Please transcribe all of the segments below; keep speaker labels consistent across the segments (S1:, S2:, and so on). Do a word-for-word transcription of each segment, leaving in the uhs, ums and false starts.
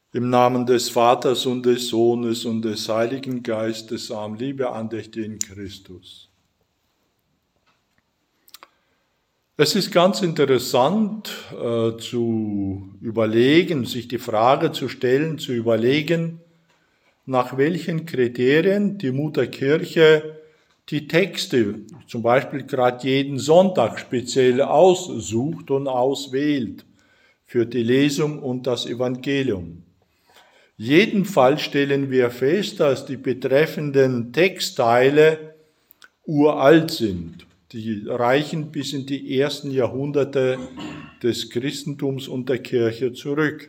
S1: Im Namen des Vaters und des Sohnes und des Heiligen Geistes, Amen. Liebe Andächte in Christus. Es ist ganz interessant äh, zu überlegen, sich die Frage zu stellen, zu überlegen, nach welchen Kriterien die Mutterkirche die Texte, zum Beispiel gerade jeden Sonntag speziell aussucht und auswählt für die Lesung und das Evangelium. Jedenfalls stellen wir fest, dass die betreffenden Textteile uralt sind. Die reichen bis in die ersten Jahrhunderte des Christentums und der Kirche zurück.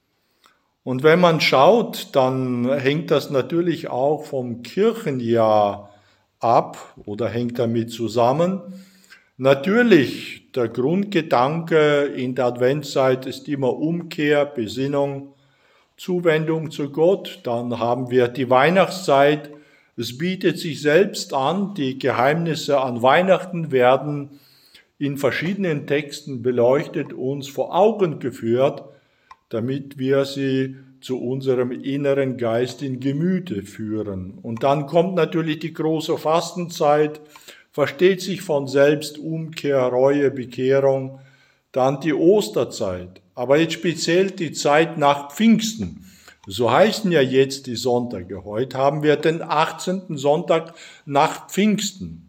S1: Und wenn man schaut, dann hängt das natürlich auch vom Kirchenjahr ab oder hängt damit zusammen. Natürlich, der Grundgedanke in der Adventszeit ist immer Umkehr, Besinnung, Zuwendung zu Gott. Dann haben wir die Weihnachtszeit. Es bietet sich selbst an, die Geheimnisse an Weihnachten werden in verschiedenen Texten beleuchtet, uns vor Augen geführt, damit wir sie zu unserem inneren Geist in Gemüte führen. Und dann kommt natürlich die große Fastenzeit, versteht sich von selbst Umkehr, Reue, Bekehrung, dann die Osterzeit. Aber jetzt speziell die Zeit nach Pfingsten. So heißen ja jetzt die Sonntage. Heute haben wir den achtzehnten Sonntag nach Pfingsten.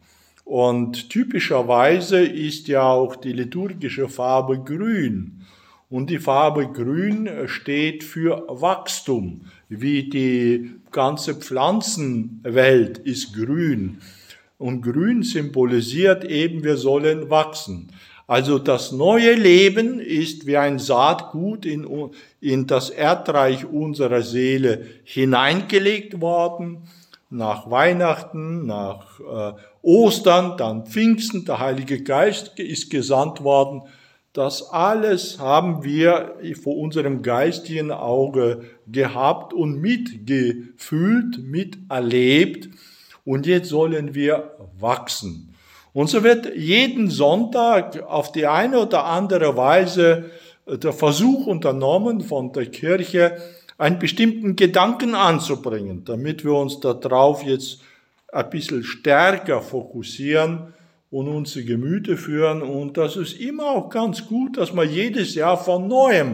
S1: Und typischerweise ist ja auch die liturgische Farbe grün. Und die Farbe grün steht für Wachstum, wie die ganze Pflanzenwelt ist grün. Und grün symbolisiert eben, wir sollen wachsen. Also das neue Leben ist wie ein Saatgut in, in das Erdreich unserer Seele hineingelegt worden. Nach Weihnachten, nach äh, Ostern, dann Pfingsten, der Heilige Geist ist gesandt worden. Das alles haben wir vor unserem geistigen Auge gehabt und mitgefühlt, miterlebt. Und jetzt sollen wir wachsen. Und so wird jeden Sonntag auf die eine oder andere Weise der Versuch unternommen von der Kirche, einen bestimmten Gedanken anzubringen, damit wir uns darauf jetzt ein bisschen stärker fokussieren und unsere Gemüter führen. Und das ist immer auch ganz gut, dass man jedes Jahr von Neuem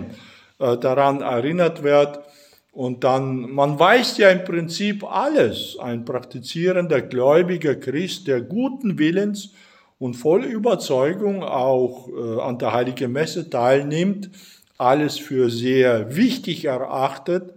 S1: daran erinnert wird. Und dann, man weiß ja im Prinzip alles. Ein praktizierender, gläubiger Christ, der guten Willens und voll Überzeugung auch äh, an der Heiligen Messe teilnimmt, alles für sehr wichtig erachtet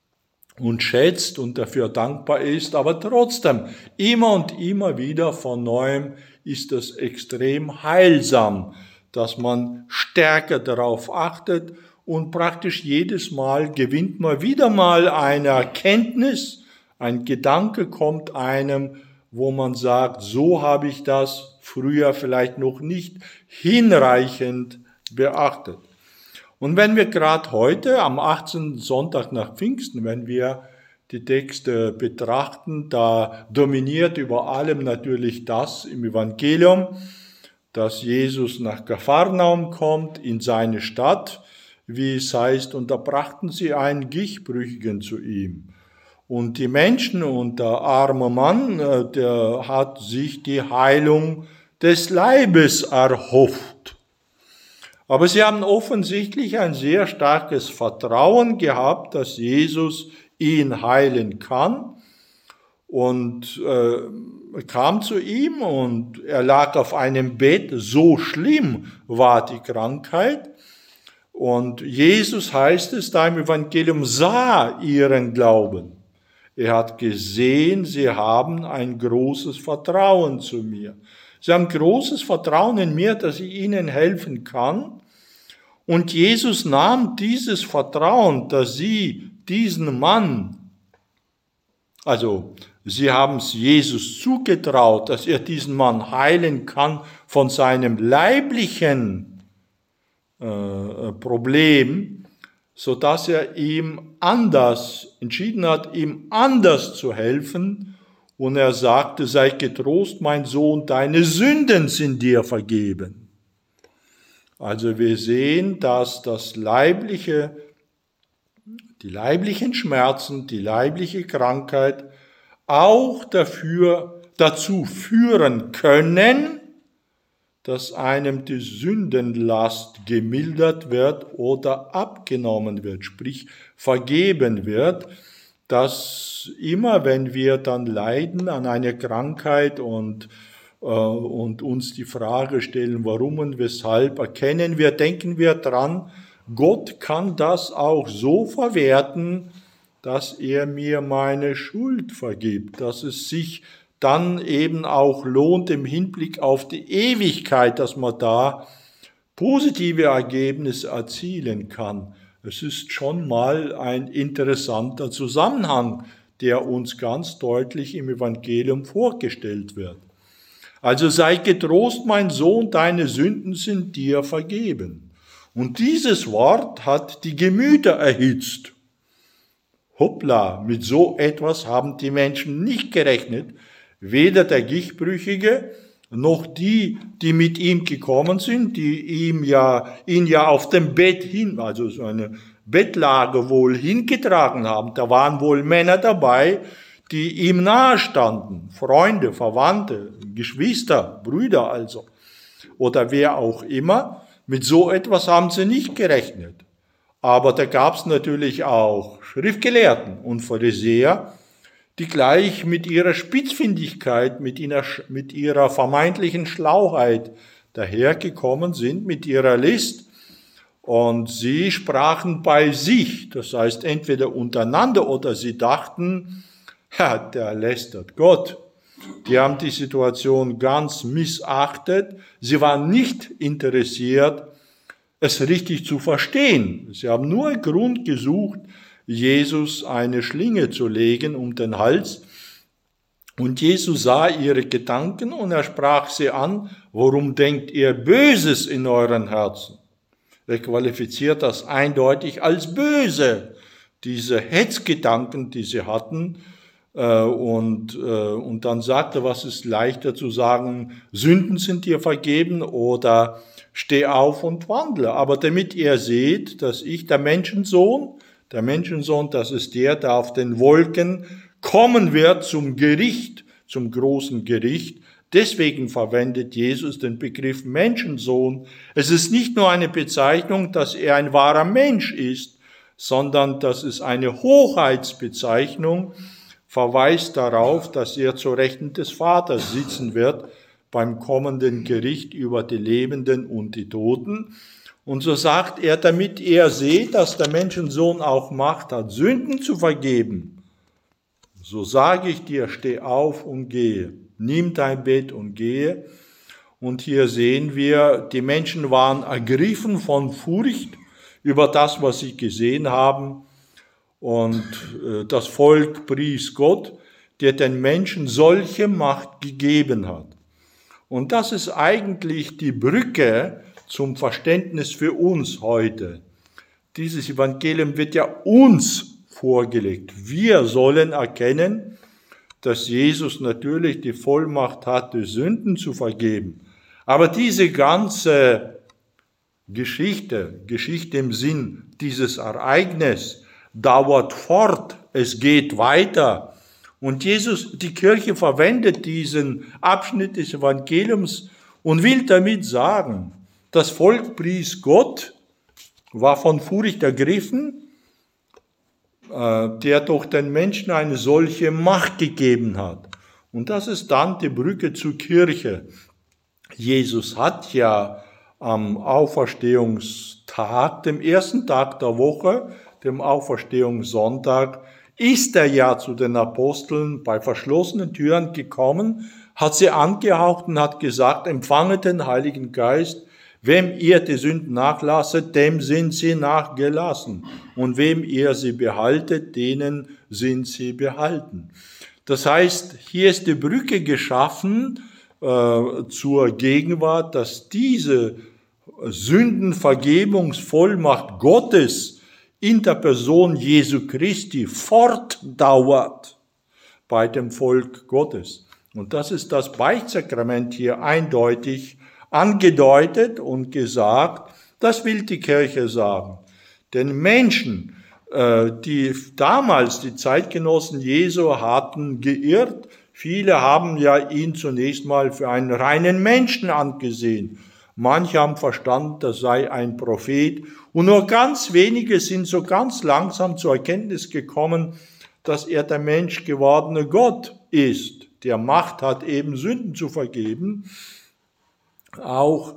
S1: und schätzt und dafür dankbar ist. Aber trotzdem, immer und immer wieder von Neuem ist es extrem heilsam, dass man stärker darauf achtet. Und praktisch jedes Mal gewinnt man wieder mal eine Erkenntnis, ein Gedanke kommt einem, wo man sagt, so habe ich das früher vielleicht noch nicht hinreichend beachtet. Und wenn wir gerade heute, am achtzehnten Sonntag nach Pfingsten, wenn wir die Texte betrachten, da dominiert über allem natürlich das im Evangelium, dass Jesus nach Kapharnaum kommt, in seine Stadt, wie es heißt, und da brachten sie einen Gichtbrüchigen zu ihm. Und die Menschen und der arme Mann, der hat sich die Heilung des Leibes erhofft. Aber sie haben offensichtlich ein sehr starkes Vertrauen gehabt, dass Jesus ihn heilen kann. Und äh, kam zu ihm und er lag auf einem Bett, so schlimm war die Krankheit. Und Jesus, heißt es da im Evangelium, sah ihren Glauben. Er hat gesehen, sie haben ein großes Vertrauen zu mir. Sie haben großes Vertrauen in mir, dass ich ihnen helfen kann. Und Jesus nahm dieses Vertrauen, dass sie diesen Mann, also sie haben es Jesus zugetraut, dass er diesen Mann heilen kann von seinem leiblichen Problem, so dass er ihm anders entschieden hat, ihm anders zu helfen. Und er sagte, sei getrost, mein Sohn, deine Sünden sind dir vergeben. Also wir sehen, dass das leibliche die leiblichen Schmerzen, die leibliche Krankheit auch dafür, dazu führen können, dass einem die Sündenlast gemildert wird oder abgenommen wird, sprich vergeben wird, dass immer, wenn wir dann leiden an einer Krankheit und, äh, und uns die Frage stellen, warum und weshalb, erkennen wir, denken wir dran, Gott kann das auch so verwerten, dass er mir meine Schuld vergibt, dass es sich dann eben auch lohnt im Hinblick auf die Ewigkeit, dass man da positive Ergebnisse erzielen kann. Es ist schon mal ein interessanter Zusammenhang, der uns ganz deutlich im Evangelium vorgestellt wird. Also sei getrost, mein Sohn, deine Sünden sind dir vergeben. Und dieses Wort hat die Gemüter erhitzt. Hoppla, mit so etwas haben die Menschen nicht gerechnet, weder der Gichtbrüchige noch die, die mit ihm gekommen sind, die ihm ja, ihn ja auf dem Bett hin, also so eine Bettlage wohl hingetragen haben. Da waren wohl Männer dabei, die ihm nahestanden, Freunde, Verwandte, Geschwister, Brüder also, oder wer auch immer. Mit so etwas haben sie nicht gerechnet. Aber da gab es natürlich auch Schriftgelehrten und Pharisäer, die gleich mit ihrer Spitzfindigkeit, mit ihrer, mit ihrer vermeintlichen Schlauheit dahergekommen sind, mit ihrer List. Und sie sprachen bei sich, das heißt entweder untereinander oder sie dachten, ja, der lästert Gott. Die haben die Situation ganz missachtet. Sie waren nicht interessiert, es richtig zu verstehen. Sie haben nur einen Grund gesucht, Jesus eine Schlinge zu legen um den Hals. Und Jesus sah ihre Gedanken und er sprach sie an, warum denkt ihr Böses in euren Herzen? Er qualifiziert das eindeutig als böse, diese Hetzgedanken, die sie hatten. Und, und dann sagte, was ist leichter zu sagen, Sünden sind dir vergeben oder steh auf und wandle. Aber damit ihr seht, dass ich, der Menschensohn, der Menschensohn, das ist der, der auf den Wolken kommen wird zum Gericht, zum großen Gericht. Deswegen verwendet Jesus den Begriff Menschensohn. Es ist nicht nur eine Bezeichnung, dass er ein wahrer Mensch ist, sondern das ist eine Hoheitsbezeichnung, verweist darauf, dass er zur Rechten des Vaters sitzen wird beim kommenden Gericht über die Lebenden und die Toten. Und so sagt er, damit er seht, dass der Menschensohn auch Macht hat, Sünden zu vergeben. So sage ich dir, steh auf und gehe. Nimm dein Bett und gehe. Und hier sehen wir, die Menschen waren ergriffen von Furcht über das, was sie gesehen haben. Und das Volk pries Gott, der den Menschen solche Macht gegeben hat. Und das ist eigentlich die Brücke zum Verständnis für uns heute. Dieses Evangelium wird ja uns vorgelegt. Wir sollen erkennen, dass Jesus natürlich die Vollmacht hat, die Sünden zu vergeben. Aber diese ganze Geschichte, Geschichte im Sinn dieses Ereignisses, dauert fort, es geht weiter. Und Jesus, die Kirche verwendet diesen Abschnitt des Evangeliums und will damit sagen, das Volk pries Gott, war von Furcht ergriffen, der doch den Menschen eine solche Macht gegeben hat. Und das ist dann die Brücke zur Kirche. Jesus hat ja am Auferstehungstag, dem ersten Tag der Woche, dem Auferstehungssonntag, ist er ja zu den Aposteln bei verschlossenen Türen gekommen, hat sie angehaucht und hat gesagt, empfanget den Heiligen Geist, wem ihr die Sünden nachlasset, dem sind sie nachgelassen. Und wem ihr sie behaltet, denen sind sie behalten. Das heißt, hier ist die Brücke geschaffen äh, zur Gegenwart, dass diese Sündenvergebungsvollmacht Gottes in der Person Jesu Christi fortdauert bei dem Volk Gottes. Und das ist das Beichtsakrament hier eindeutig angedeutet und gesagt, das will die Kirche sagen. Den Menschen, Die damals, die Zeitgenossen Jesu, hatten geirrt. Viele haben ja ihn zunächst mal für einen reinen Menschen angesehen. Manche haben verstanden, das sei ein Prophet. Und nur ganz wenige sind so ganz langsam zur Erkenntnis gekommen, dass er der Mensch gewordene Gott ist, der Macht hat, eben Sünden zu vergeben. Auch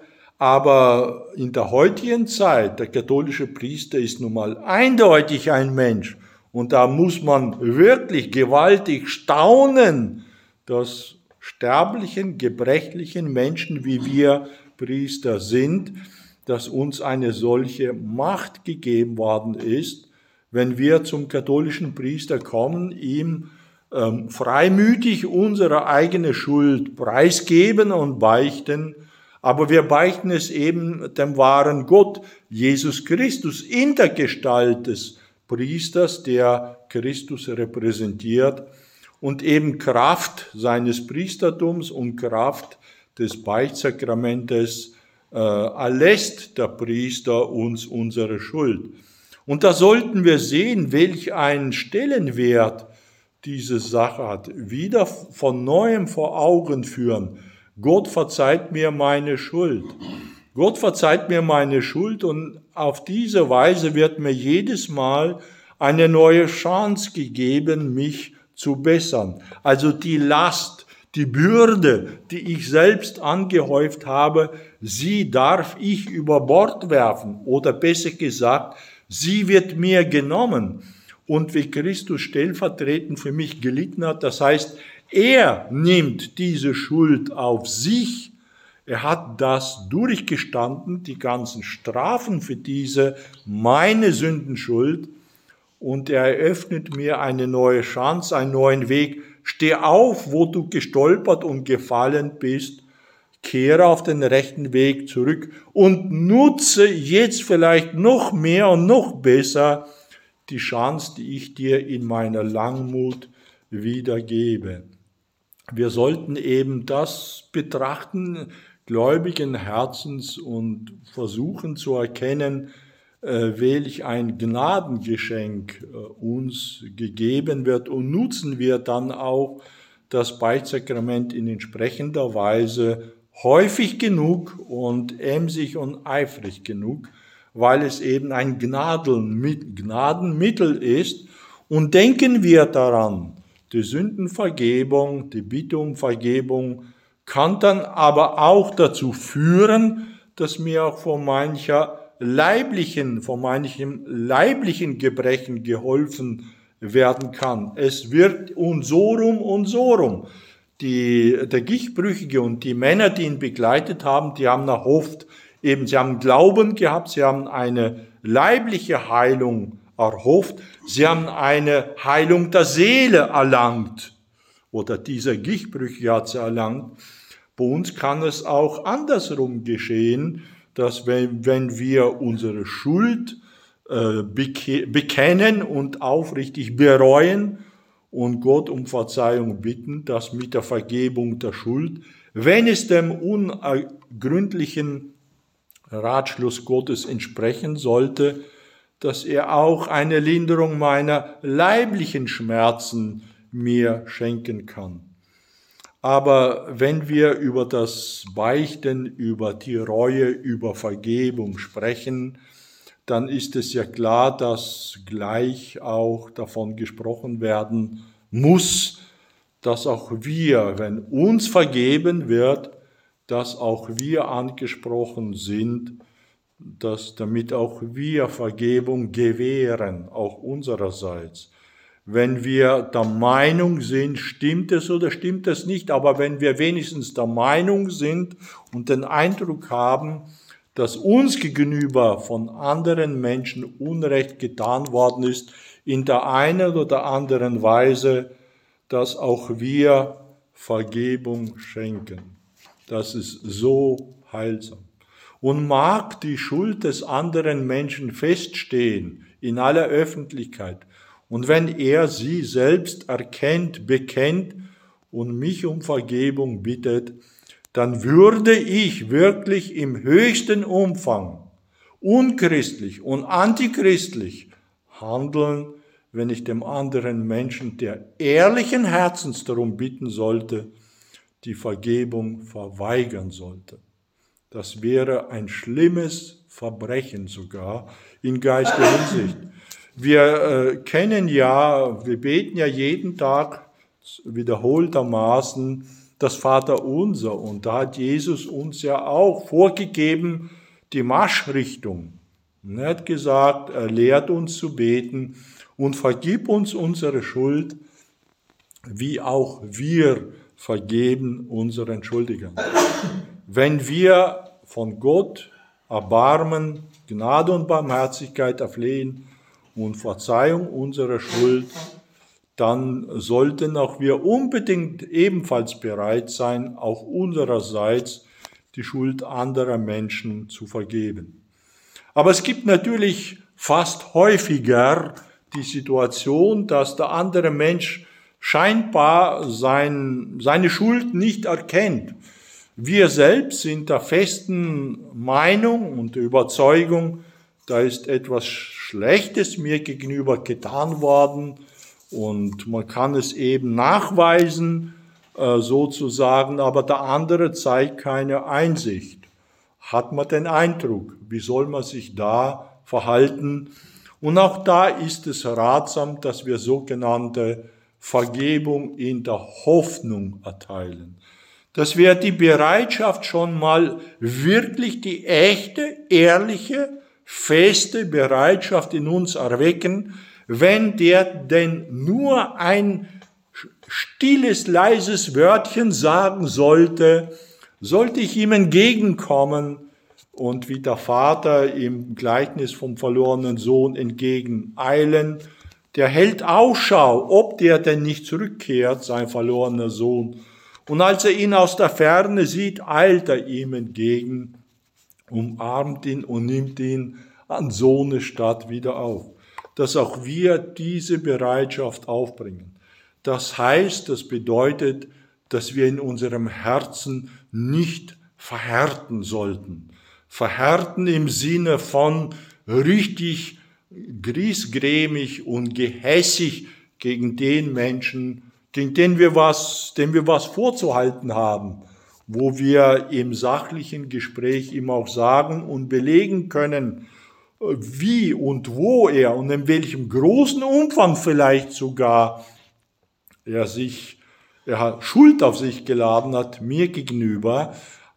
S1: Aber in der heutigen Zeit, der katholische Priester ist nun mal eindeutig ein Mensch. Und da muss man wirklich gewaltig staunen, dass sterblichen, gebrechlichen Menschen, wie wir Priester sind, dass uns eine solche Macht gegeben worden ist, wenn wir zum katholischen Priester kommen, ihm ähm, freimütig unsere eigene Schuld preisgeben und beichten. Aber wir beichten es eben dem wahren Gott, Jesus Christus, in der Gestalt des Priesters, der Christus repräsentiert und eben Kraft seines Priestertums und Kraft des Beichtsakramentes äh, erlässt der Priester uns unsere Schuld. Und da sollten wir sehen, welch einen Stellenwert diese Sache hat. Wieder von Neuem vor Augen führen. Gott verzeiht mir meine Schuld. Gott verzeiht mir meine Schuld und auf diese Weise wird mir jedes Mal eine neue Chance gegeben, mich zu bessern. Also die Last, die Bürde, die ich selbst angehäuft habe, sie darf ich über Bord werfen oder besser gesagt, sie wird mir genommen. Und wie Christus stellvertretend für mich gelitten hat, das heißt, er nimmt diese Schuld auf sich. Er hat das durchgestanden, die ganzen Strafen für diese, meine Sündenschuld. Und er eröffnet mir eine neue Chance, einen neuen Weg. Steh auf, wo du gestolpert und gefallen bist. Kehre auf den rechten Weg zurück und nutze jetzt vielleicht noch mehr und noch besser die Chance, die ich dir in meiner Langmut wiedergebe. Wir sollten eben das betrachten, gläubigen Herzens, und versuchen zu erkennen, welch ein Gnadengeschenk uns gegeben wird, und nutzen wir dann auch das Beichtsakrament in entsprechender Weise häufig genug und emsig und eifrig genug, weil es eben ein Gnadenmittel ist. Und denken wir daran, die Sündenvergebung, die Bitte um Vergebung kann dann aber auch dazu führen, dass mir auch von mancher leiblichen, von manchem leiblichen Gebrechen geholfen werden kann. Es wird und so rum und so rum. Die, der Gichtbrüchige und die Männer, die ihn begleitet haben, die haben erhofft, eben, sie haben Glauben gehabt, sie haben eine leibliche Heilung erhofft, sie haben eine Heilung der Seele erlangt, oder dieser Gichtbrüchige hat sie erlangt. Bei uns kann es auch andersrum geschehen, dass wenn, wenn wir unsere Schuld äh, beke- bekennen und aufrichtig bereuen und Gott um Verzeihung bitten, dass mit der Vergebung der Schuld, wenn es dem unergründlichen Ratschluss Gottes entsprechen sollte, dass er auch eine Linderung meiner leiblichen Schmerzen mir schenken kann. Aber wenn wir über das Beichten, über die Reue, über Vergebung sprechen, dann ist es ja klar, dass gleich auch davon gesprochen werden muss, dass auch wir, wenn uns vergeben wird, dass auch wir angesprochen sind, dass damit auch wir Vergebung gewähren, auch unsererseits. Wenn wir der Meinung sind, stimmt es oder stimmt es nicht, aber wenn wir wenigstens der Meinung sind und den Eindruck haben, dass uns gegenüber von anderen Menschen Unrecht getan worden ist, in der einen oder anderen Weise, dass auch wir Vergebung schenken. Das ist so heilsam. Und mag die Schuld des anderen Menschen feststehen in aller Öffentlichkeit. Und wenn er sie selbst erkennt, bekennt und mich um Vergebung bittet, dann würde ich wirklich im höchsten Umfang unchristlich und antichristlich handeln, wenn ich dem anderen Menschen, der ehrlichen Herzens darum bitten sollte, die Vergebung verweigern sollte? Das wäre ein schlimmes Verbrechen sogar in geistiger Hinsicht. Wir äh, kennen ja, wir beten ja jeden Tag wiederholtermaßen das Vaterunser, und da hat Jesus uns ja auch vorgegeben die Marschrichtung. Er hat gesagt, er lehrt uns zu beten und vergib uns unsere Schuld, wie auch wir vergeben unseren Schuldigern. Wenn wir von Gott Erbarmen, Gnade und Barmherzigkeit erflehen und Verzeihung unserer Schuld, dann sollten auch wir unbedingt ebenfalls bereit sein, auch unsererseits die Schuld anderer Menschen zu vergeben. Aber es gibt natürlich fast häufiger die Situation, dass der andere Mensch scheinbar sein, seine Schuld nicht erkennt. Wir selbst sind der festen Meinung und der Überzeugung, da ist etwas Schlechtes mir gegenüber getan worden, und man kann es eben nachweisen, äh, sozusagen, aber der andere zeigt keine Einsicht. Hat man den Eindruck, wie soll man sich da verhalten? Und auch da ist es ratsam, dass wir sogenannte Vergebung in der Hoffnung erteilen. Dass wir die Bereitschaft schon mal wirklich die echte, ehrliche, feste Bereitschaft in uns erwecken, wenn der denn nur ein stilles, leises Wörtchen sagen sollte, sollte ich ihm entgegenkommen und wie der Vater im Gleichnis vom verlorenen Sohn entgegeneilen, der hält Ausschau, ob der denn nicht zurückkehrt, sein verlorener Sohn. Und als er ihn aus der Ferne sieht, eilt er ihm entgegen, umarmt ihn und nimmt ihn an Sohnesstatt wieder auf. Dass auch wir diese Bereitschaft aufbringen. Das heißt, das bedeutet, dass wir in unserem Herzen nicht verhärten sollten. Verhärten im Sinne von richtig griesgrämig und gehässig gegen den Menschen, gegen den wir was, dem wir was vorzuhalten haben, wo wir im sachlichen Gespräch ihm auch sagen und belegen können, wie und wo er und in welchem großen Umfang vielleicht sogar er sich, er hat Schuld auf sich geladen hat, mir gegenüber,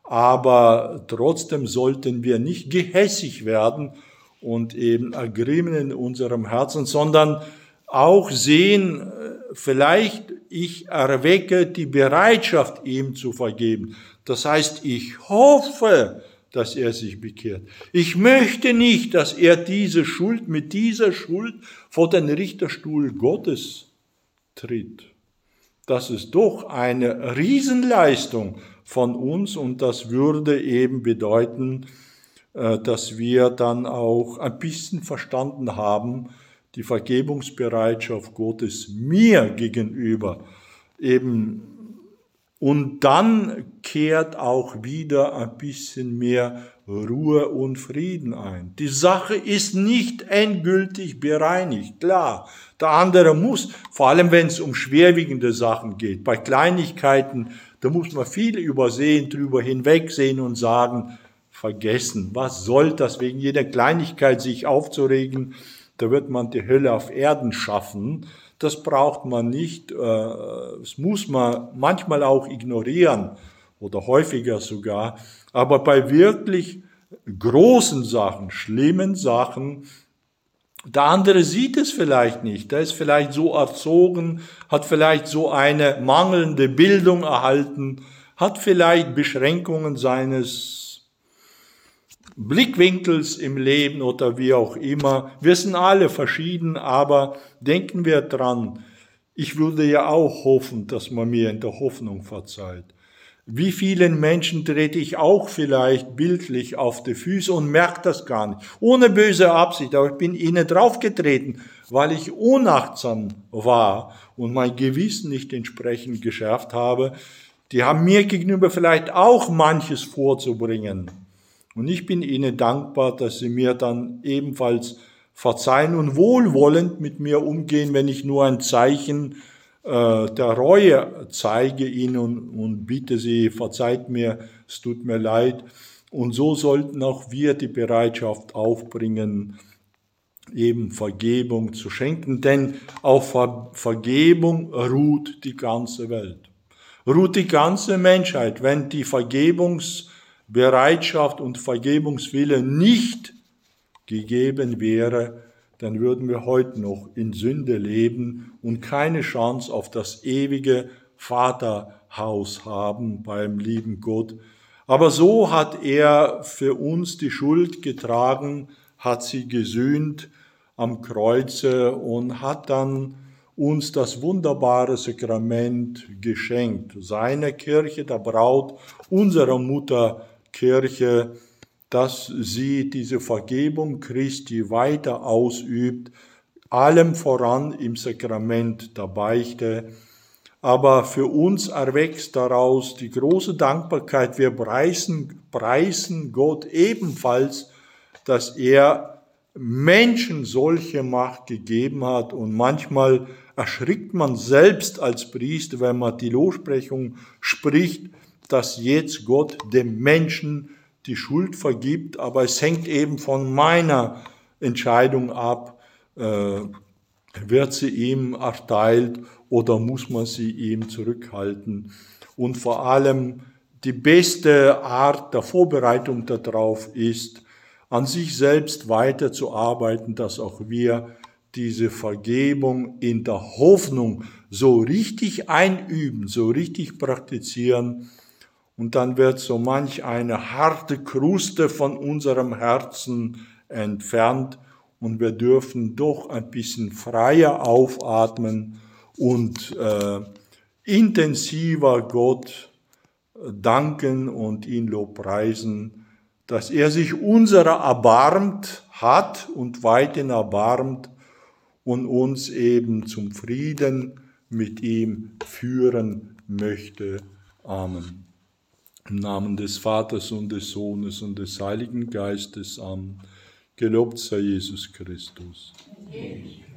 S1: aber trotzdem sollten wir nicht gehässig werden und eben ergrimmen in unserem Herzen, sondern auch sehen, vielleicht ich erwecke die Bereitschaft, ihm zu vergeben. Das heißt, ich hoffe, dass er sich bekehrt. Ich möchte nicht, dass er diese Schuld mit dieser Schuld vor den Richterstuhl Gottes tritt. Das ist doch eine Riesenleistung von uns, und das würde eben bedeuten, dass wir dann auch ein bisschen verstanden haben, die Vergebungsbereitschaft Gottes mir gegenüber eben. Und dann kehrt auch wieder ein bisschen mehr Ruhe und Frieden ein. Die Sache ist nicht endgültig bereinigt, klar. Der andere muss, vor allem wenn es um schwerwiegende Sachen geht, bei Kleinigkeiten, da muss man viel übersehen, drüber hinwegsehen und sagen, vergessen, was soll das, wegen jeder Kleinigkeit sich aufzuregen, da wird man die Hölle auf Erden schaffen. Das braucht man nicht, das muss man manchmal auch ignorieren oder häufiger sogar. Aber bei wirklich großen Sachen, schlimmen Sachen, der andere sieht es vielleicht nicht. Der ist vielleicht so erzogen, hat vielleicht so eine mangelnde Bildung erhalten, hat vielleicht Beschränkungen seines Blickwinkels im Leben oder wie auch immer. Wir sind alle verschieden, aber denken wir dran, ich würde ja auch hoffen, dass man mir in der Hoffnung verzeiht. Wie vielen Menschen trete ich auch vielleicht bildlich auf die Füße und merke das gar nicht. Ohne böse Absicht, aber ich bin ihnen draufgetreten, weil ich unachtsam war und mein Gewissen nicht entsprechend geschärft habe. Die haben mir gegenüber vielleicht auch manches vorzubringen. Und ich bin ihnen dankbar, dass sie mir dann ebenfalls verzeihen und wohlwollend mit mir umgehen, wenn ich nur ein Zeichen äh, der Reue zeige ihnen und, und bitte sie, verzeiht mir, es tut mir leid. Und so sollten auch wir die Bereitschaft aufbringen, eben Vergebung zu schenken, denn auf Ver- Vergebung ruht die ganze Welt, ruht die ganze Menschheit. Wenn die Vergebungsbereitschaft und Vergebungswille nicht gegeben wäre, dann würden wir heute noch in Sünde leben und keine Chance auf das ewige Vaterhaus haben beim lieben Gott. Aber so hat er für uns die Schuld getragen, hat sie gesühnt am Kreuze und hat dann uns das wunderbare Sakrament geschenkt. Seine Kirche, der Braut unserer Mutterkirche, dass sie diese Vergebung Christi weiter ausübt, allem voran im Sakrament der Beichte. Aber für uns erwächst daraus die große Dankbarkeit. Wir preisen, preisen Gott ebenfalls, dass er Menschen solche Macht gegeben hat. Und manchmal erschrickt man selbst als Priester, wenn man die Lossprechung spricht, dass jetzt Gott dem Menschen die Schuld vergibt. Aber es hängt eben von meiner Entscheidung ab, äh, wird sie ihm erteilt oder muss man sie ihm zurückhalten? Und vor allem die beste Art der Vorbereitung darauf ist, an sich selbst weiterzuarbeiten, dass auch wir diese Vergebung in der Hoffnung so richtig einüben, so richtig praktizieren. Und dann wird so manch eine harte Kruste von unserem Herzen entfernt und wir dürfen doch ein bisschen freier aufatmen und äh, intensiver Gott danken und ihn lobpreisen, dass er sich unserer erbarmt hat und weiterhin erbarmt und uns eben zum Frieden mit ihm führen möchte. Amen. Im Namen des Vaters und des Sohnes und des Heiligen Geistes. Amen. Gelobt sei Jesus Christus.